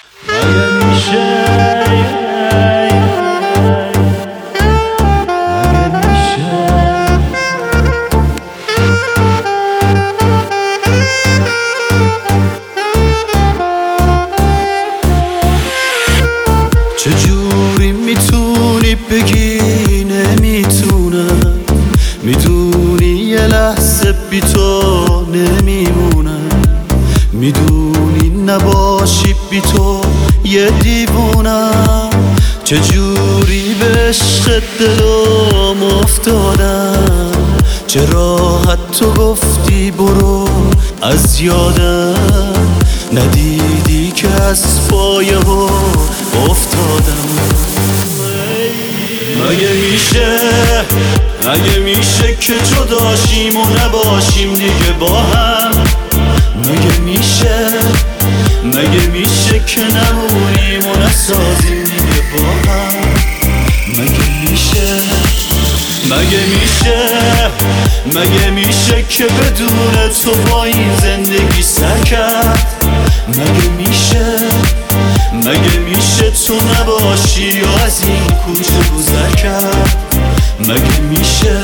مگه میشه چجوری میتونی بگی نمیتونم؟ میدونی یه لحظه بی تو نمیمونم، میدونی نباشی بی تو یه دیوونم. چجوری به عشق دلم افتادم؟ چه راحت تو گفتی برو از یادم، ندیدی که از پایه ها افتادم. مگه میشه که جداشیم و نباشیم دیگه با هم؟ مگه میشه که نمونیم و نسازیم دیگه با هم؟ مگه میشه که بدون تو با این زندگی سر کرد؟ مگه میشه تو نباشی یا از این کوچه گذر کرد؟ مگه میشه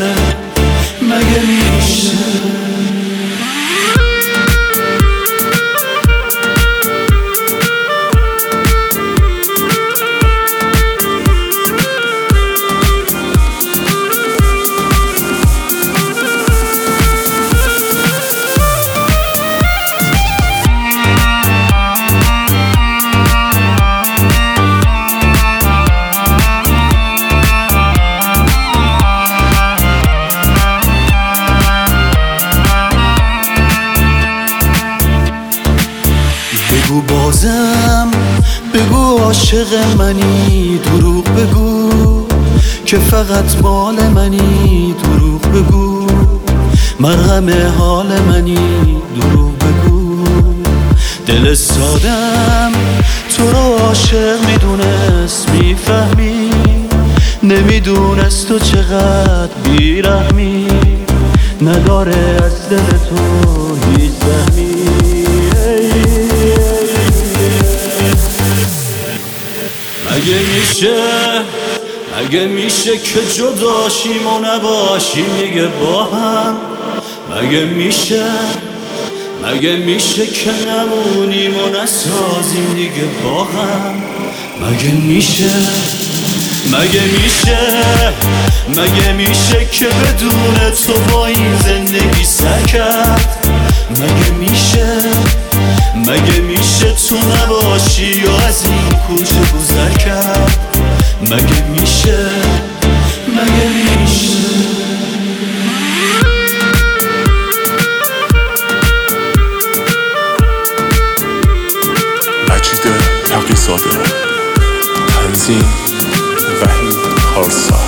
بگو بازم، بگو عاشق منی، دروغ بگو که فقط مال منی، دروغ بگو مرهم حال منی، دروغ بگو. دل سادم تو رو عاشق میدونست، میفهمی؟ نمیدونست تو چقدر بیرحمی، نداره از دل تو هیچ سهمی. مگه میشه که جداشیم و نباشیم دیگه با هم؟ مگه میشه که نمونیم و نسازیم دیگه با هم؟ مگه میشه که بدون تو با این زندگی سر کرد؟ مگه میشه تو نباشی یا از این کوچه گذر کرد؟ مگه میشه مجید تقی زاده، تنظیم وحید خالص.